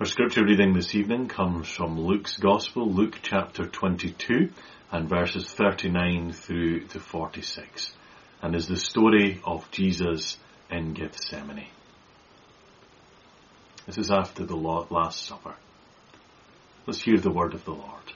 Our scripture reading this evening comes from Luke's Gospel, Luke chapter 22 and verses 39 through to 46, and is the story of Jesus in Gethsemane. This is after the Last Supper. Let's hear the word of the Lord.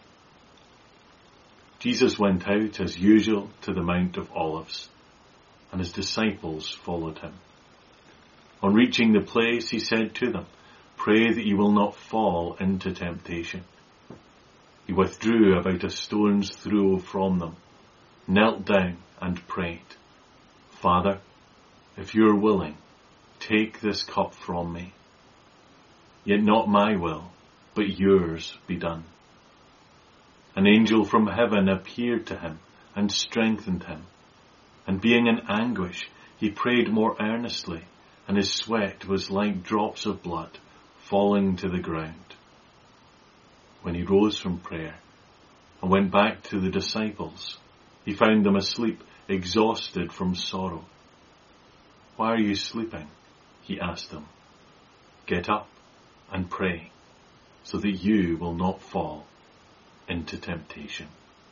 Jesus went out as usual to the Mount of Olives, and his disciples followed him. On reaching the place, he said to them, "Pray that you will not fall into temptation." He withdrew about a stone's throw from them, knelt down and prayed, "Father, if you are willing, take this cup from me. Yet not my will, but yours be done." An angel from heaven appeared to him and strengthened him. And being in anguish, he prayed more earnestly, and his sweat was like drops of blood falling to the ground. When he rose from prayer and went back to the disciples, he found them asleep, exhausted from sorrow. "Why are you sleeping?" he asked them. "Get up and pray, so that you will not fall into temptation."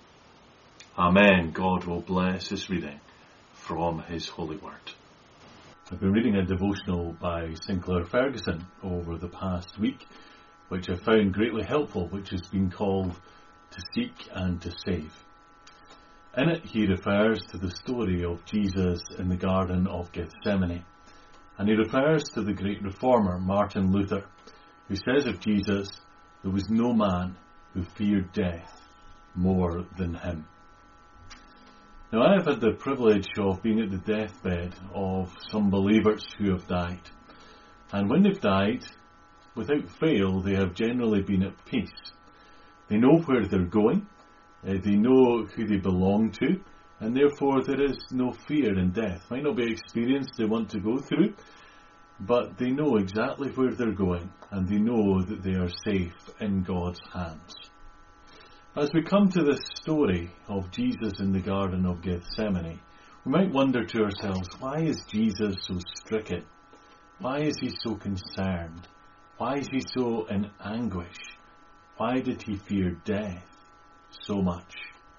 Amen. God will bless this reading from his holy word. I've been reading a devotional by Sinclair Ferguson over the past week, which I found greatly helpful, which has been called "To Seek and to Save." In it, he refers to the story of Jesus in the Garden of Gethsemane, and he refers to the great reformer Martin Luther, who says of Jesus, "There was no man who feared death more than him." Now, I have had the privilege of being at the deathbed of some believers who have died. And when they've died, without fail, they have generally been at peace. They know where they're going, they know who they belong to, and therefore there is no fear in death. Might not be an experience they want to go through, but they know exactly where they're going, and they know that they are safe in God's hands. As we come to this story of Jesus in the Garden of Gethsemane, we might wonder to ourselves, why is Jesus so stricken? Why is he so concerned? Why is he so in anguish? Why did he fear death so much?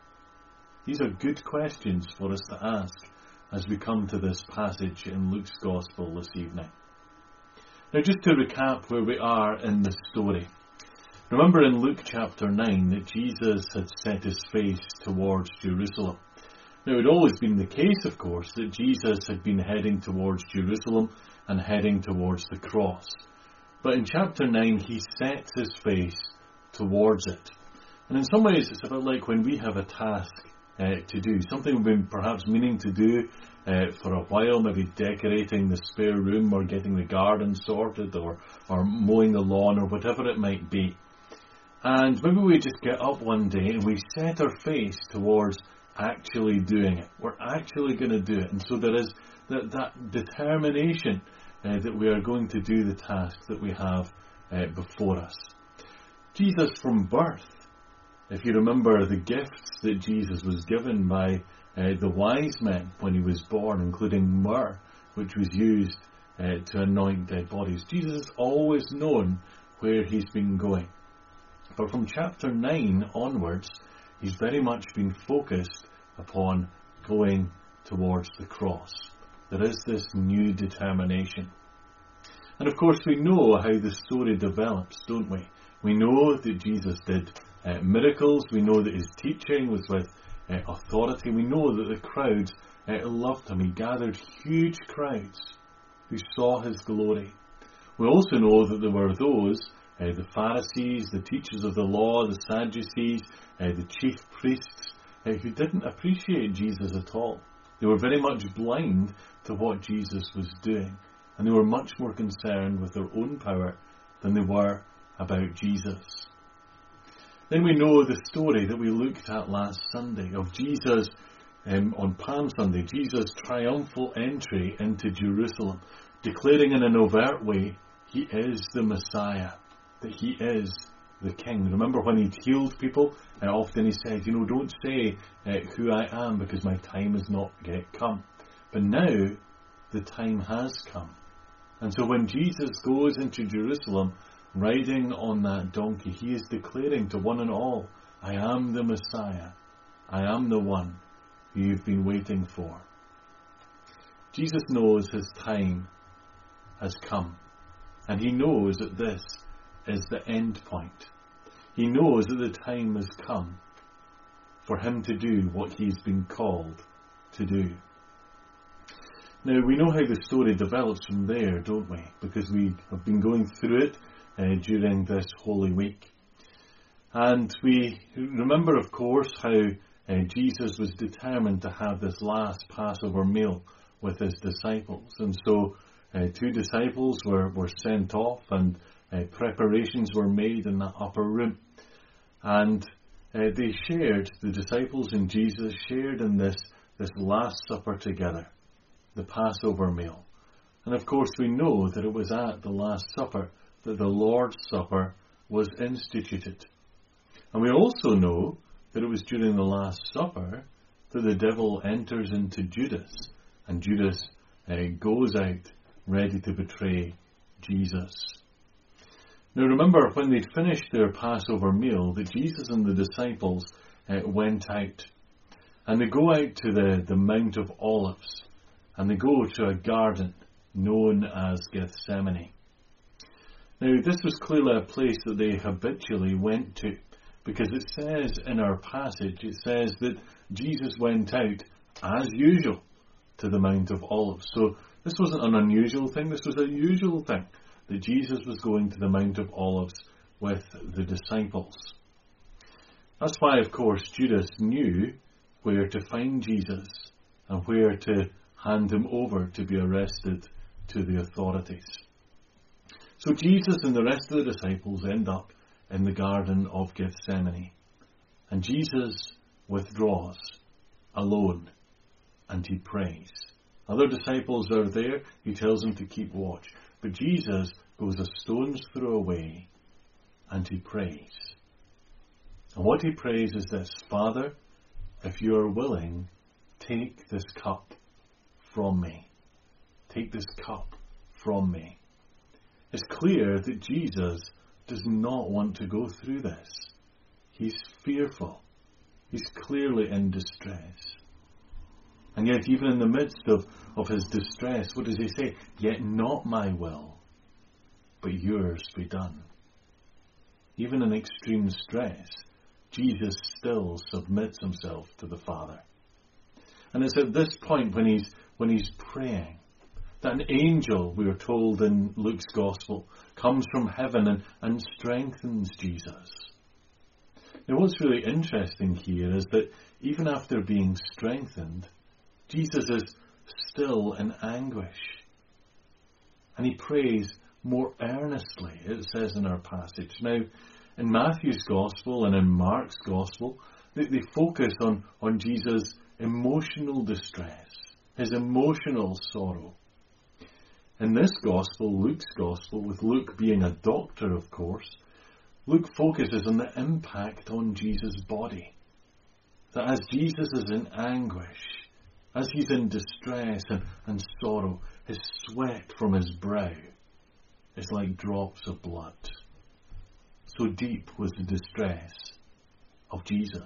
These are good questions for us to ask as we come to this passage in Luke's Gospel this evening. Now, just to recap where we are in this story. Remember in Luke chapter 9 that Jesus had set his face towards Jerusalem. Now, it had always been the case, of course, that Jesus had been heading towards Jerusalem and heading towards the cross. But in chapter 9, he sets his face towards it. And in some ways, it's a bit like when we have a task to do, something we've been perhaps meaning to do for a while, maybe decorating the spare room or getting the garden sorted or mowing the lawn or whatever it might be. And maybe we just get up one day and we set our face towards actually doing it. We're actually going to do it. And so there is that determination that we are going to do the task that we have before us. Jesus from birth, if you remember the gifts that Jesus was given by the wise men when he was born, including myrrh, which was used to anoint dead bodies. Jesus has always known where he's been going. But from chapter 9 onwards, he's very much been focused upon going towards the cross. There is this new determination. And of course we know how the story develops, don't we? We know that Jesus did miracles. We know that his teaching was with authority. We know that the crowds loved him. He gathered huge crowds who saw his glory. We also know that there were those, the Pharisees, the teachers of the law, the Sadducees, the chief priests, who didn't appreciate Jesus at all. They were very much blind to what Jesus was doing, and they were much more concerned with their own power than they were about Jesus. Then we know the story that we looked at last Sunday of Jesus on Palm Sunday, Jesus' triumphal entry into Jerusalem, declaring in an overt way, he is the Messiah, that he is the King. Remember when he healed people, often he said, don't say who I am because my time has not yet come. But now the time has come. And so when Jesus goes into Jerusalem riding on that donkey, he is declaring to one and all, I am the Messiah. I am the one who you've been waiting for. Jesus knows his time has come, and he knows that this is the end point. He knows that the time has come for him to do what he's been called to do. Now, we know how the story develops from there, don't we? Because we have been going through it during this Holy Week. And we remember, of course, how Jesus was determined to have this last Passover meal with his disciples. And so 2 disciples were sent off, and preparations were made in the upper room. And the disciples and Jesus shared in this Last Supper together, the Passover meal. And of course we know that it was at the Last Supper that the Lord's Supper was instituted. And we also know that it was during the Last Supper that the devil enters into Judas, and Judas goes out ready to betray Jesus. Now remember, when they'd finished their Passover meal, that Jesus and the disciples went out. And they go out to the Mount of Olives, and they go to a garden known as Gethsemane. Now this was clearly a place that they habitually went to, because it says in our passage, it says that Jesus went out as usual to the Mount of Olives. So this wasn't an unusual thing, this was a usual thing, that Jesus was going to the Mount of Olives with the disciples. That's why, of course, Judas knew where to find Jesus and where to hand him over to be arrested to the authorities. So Jesus and the rest of the disciples end up in the Garden of Gethsemane. And Jesus withdraws alone and he prays. Other disciples are there, he tells them to keep watch. But Jesus goes a stone's throw away and he prays. And what he prays is this: Father, if you are willing, take this cup from me. Take this cup from me. It's clear that Jesus does not want to go through this. He's fearful. He's clearly in distress. And yet, even in the midst of his distress, what does he say? Yet not my will, but yours be done. Even in extreme stress, Jesus still submits himself to the Father. And it's at this point when he's praying that an angel, we are told in Luke's Gospel, comes from heaven and strengthens Jesus. Now what's really interesting here is that even after being strengthened, Jesus is still in anguish. And he prays more earnestly, it says in our passage. Now, in Matthew's Gospel and in Mark's Gospel, they focus on Jesus' emotional distress, his emotional sorrow. In this Gospel, Luke's Gospel, with Luke being a doctor, of course, Luke focuses on the impact on Jesus' body. That as Jesus is in anguish, as he's in distress and sorrow, his sweat from his brow is like drops of blood. So deep was the distress of Jesus.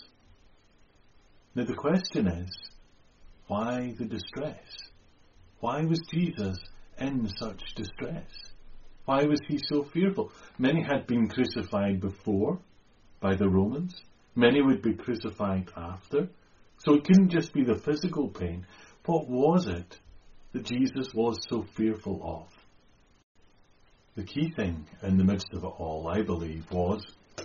Now the question is, why the distress? Why was Jesus in such distress? Why was he so fearful? Many had been crucified before by the Romans. Many would be crucified after. So it couldn't just be the physical pain. What was it that Jesus was so fearful of? The key thing in the midst of it all, I believe, was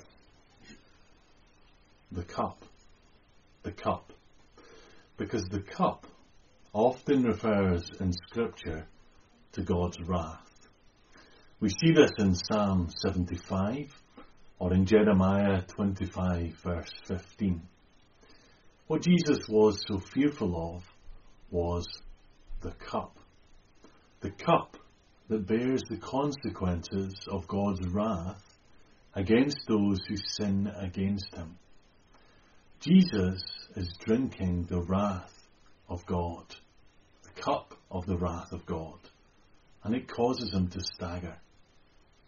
the cup. The cup. Because the cup often refers in Scripture to God's wrath. We see this in Psalm 75 or in Jeremiah 25 verse 15. What Jesus was so fearful of was the cup. The cup that bears the consequences of God's wrath against those who sin against him. Jesus is drinking the wrath of God, the cup of the wrath of God, and it causes him to stagger.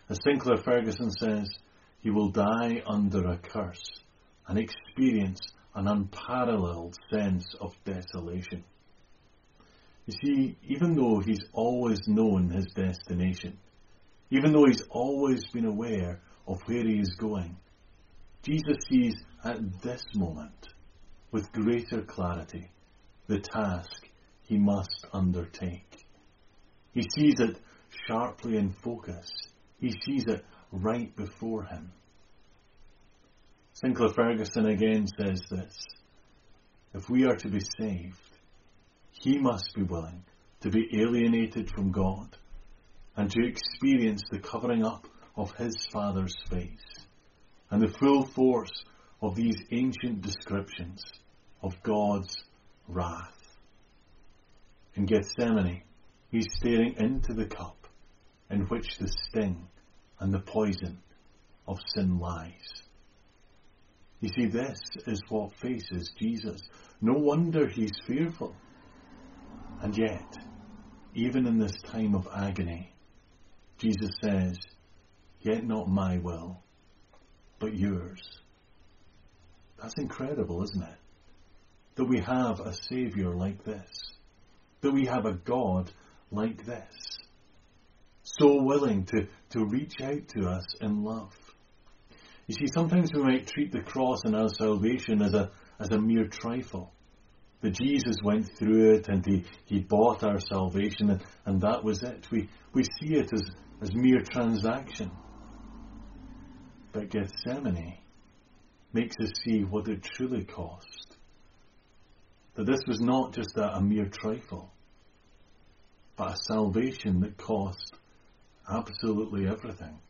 As Sinclair Ferguson says, he will die under a curse and experience an unparalleled sense of desolation. You see, even though he's always known his destination, even though he's always been aware of where he is going, Jesus sees at this moment, with greater clarity, the task he must undertake. He sees it sharply in focus. He sees it right before him. Sinclair Ferguson again says this: if we are to be saved, he must be willing to be alienated from God and to experience the covering up of his Father's face and the full force of these ancient descriptions of God's wrath. In Gethsemane, he's staring into the cup in which the sting and the poison of sin lies. You see, this is what faces Jesus. No wonder he's fearful. And yet, even in this time of agony, Jesus says, "Yet not my will, but yours." That's incredible, isn't it? That we have a Saviour like this. That we have a God like this. So willing to reach out to us in love. You see, sometimes we might treat the cross and our salvation as a mere trifle. That Jesus went through it and he bought our salvation and that was it. We see it as mere transaction. But Gethsemane makes us see what it truly cost. That this was not just a mere trifle, but a salvation that cost absolutely everything.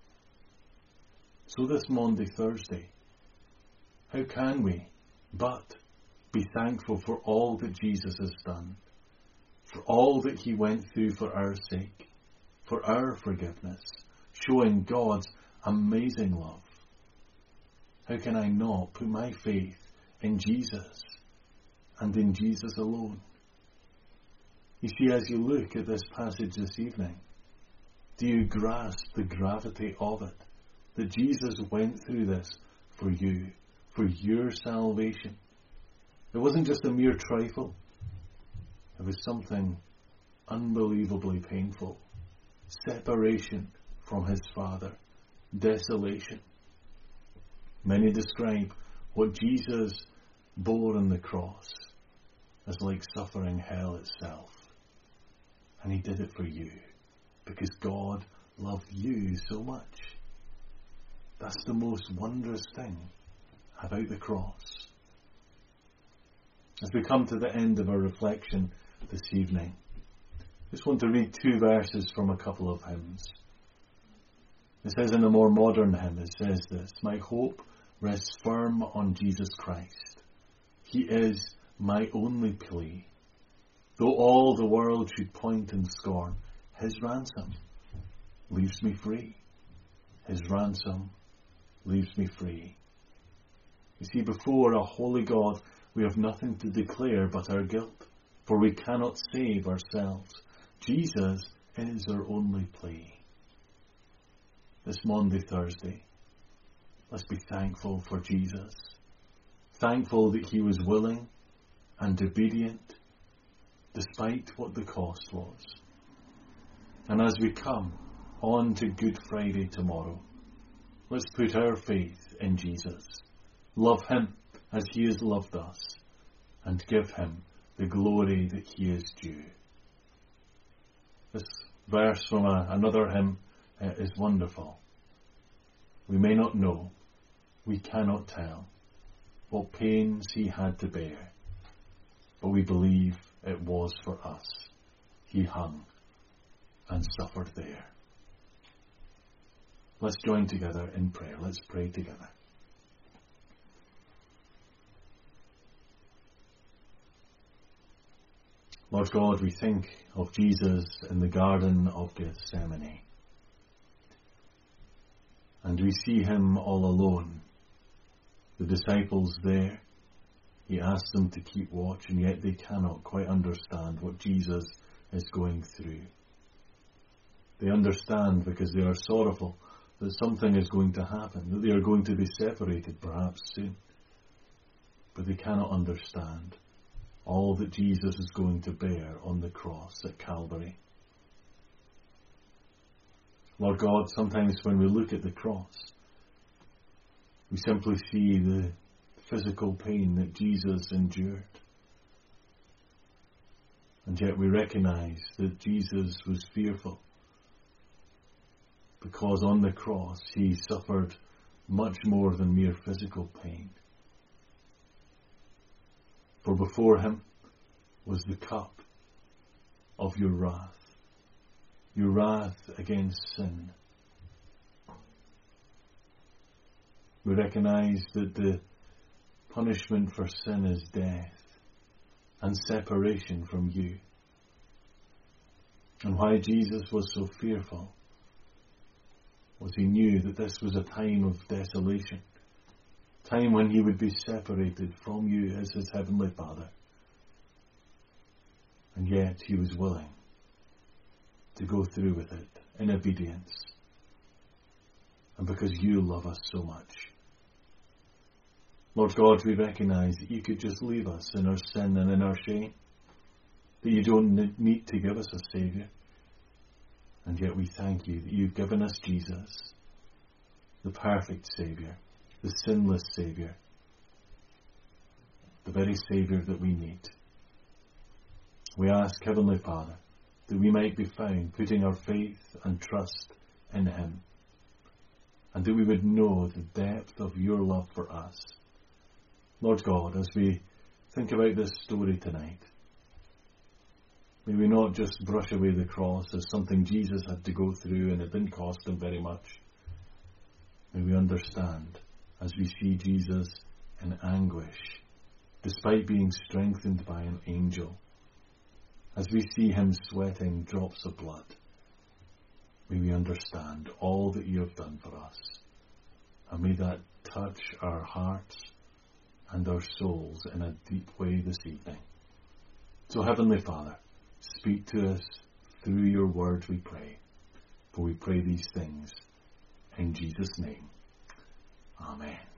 So this Maundy Thursday, how can we but be thankful for all that Jesus has done, for all that he went through for our sake, for our forgiveness, showing God's amazing love? How can I not put my faith in Jesus and in Jesus alone? You see, as you look at this passage this evening, do you grasp the gravity of it? That Jesus went through this for you, for your salvation. It wasn't just a mere trifle. It was something unbelievably painful. Separation from his Father. Desolation. Many describe what Jesus bore on the cross as like suffering hell itself. And he did it for you, because God loved you so much. That's the most wondrous thing about the cross. As we come to the end of our reflection this evening, I just want to read 2 verses from a couple of hymns. It says in a more modern hymn, it says this: "My hope rests firm on Jesus Christ. He is my only plea. Though all the world should point and scorn, his ransom leaves me free. His ransom leaves me free." You see, before a holy God, we have nothing to declare but our guilt, for we cannot save ourselves. Jesus is our only plea. This Maundy Thursday, let's be thankful for Jesus. Thankful that he was willing and obedient, despite what the cost was. And as we come on to Good Friday tomorrow, let's put our faith in Jesus. Love him as he has loved us, and give him the glory that he is due. This verse from another hymn is wonderful. We may not know, we cannot tell what pains he had to bear, but we believe it was for us. He hung and suffered there. Let's join together in prayer. Let's pray together. Lord God, we think of Jesus in the Garden of Gethsemane. And we see him all alone. The disciples there, he asks them to keep watch, and yet they cannot quite understand what Jesus is going through. They understand because they are sorrowful that something is going to happen, that they are going to be separated perhaps soon. But they cannot understand all that Jesus is going to bear on the cross at Calvary. Lord God, sometimes when we look at the cross, we simply see the physical pain that Jesus endured. And yet we recognize that Jesus was fearful, because on the cross he suffered much more than mere physical pain. For before him was the cup of your wrath against sin. We recognize that the punishment for sin is death and separation from you. And why Jesus was so fearful was he knew that this was a time of desolation, time when he would be separated from you as his heavenly Father. And yet he was willing to go through with it in obedience, and because you love us so much. Lord God, we recognize that you could just leave us in our sin and in our shame, that you don't need to give us a Saviour. And yet we thank you that you've given us Jesus, the perfect Saviour, the sinless Saviour, the very Saviour that we need. We ask, Heavenly Father, that we might be found putting our faith and trust in him, and that we would know the depth of your love for us. Lord God, as we think about this story tonight, may we not just brush away the cross as something Jesus had to go through and it didn't cost him very much. May we understand, as we see Jesus in anguish, despite being strengthened by an angel, as we see him sweating drops of blood, may we understand all that you have done for us. And may that touch our hearts and our souls in a deep way this evening. So, Heavenly Father, speak to us through your word, we pray. For we pray these things in Jesus' name. Amen.